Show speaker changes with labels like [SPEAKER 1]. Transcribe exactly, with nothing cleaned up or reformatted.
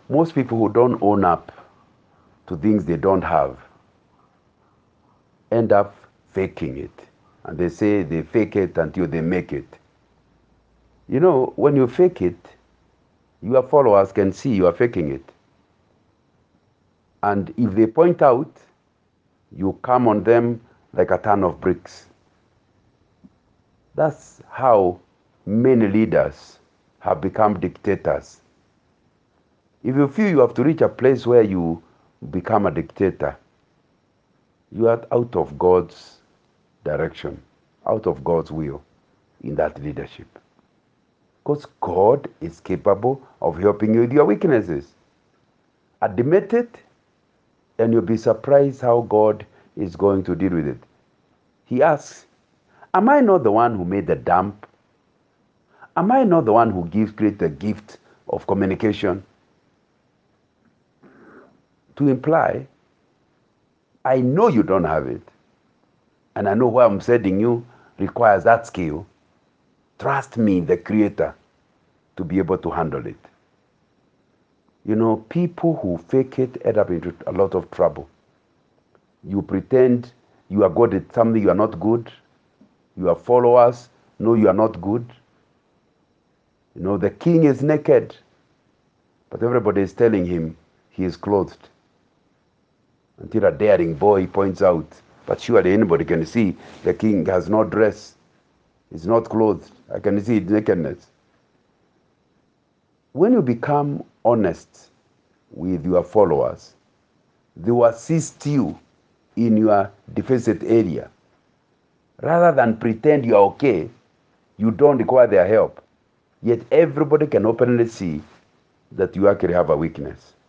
[SPEAKER 1] Most people who don't own up to things they don't have end up faking it. And they say they fake it until they make it. You know, when you fake it, your followers can see you are faking it. And if they point out, you come on them like a ton of bricks. That's how many leaders have become dictators. If you feel you have to reach a place where you become a dictator, you are out of God's direction, out of God's will in that leadership. Because God is capable of helping you with your weaknesses. Admit it, and you'll be surprised how God is going to deal with it. He asks, am I not the one who made the damp? Am I not the one who gives create the gift of communication? To imply, I know you don't have it, and I know where I'm sending you requires that skill. Trust me, the Creator, to be able to handle it. You know, people who fake it end up into a lot of trouble. You pretend you are good at something you are not good. Your followers know you are not good. You know, the king is naked, but everybody is telling him he is clothed. Until a daring boy points out, but surely anybody can see the king has no dress. He's not clothed. I can see his nakedness. When you become honest with your followers, they will assist you in your deficit area. Rather than pretend you are okay, you don't require their help. Yet everybody can openly see that you actually have a weakness.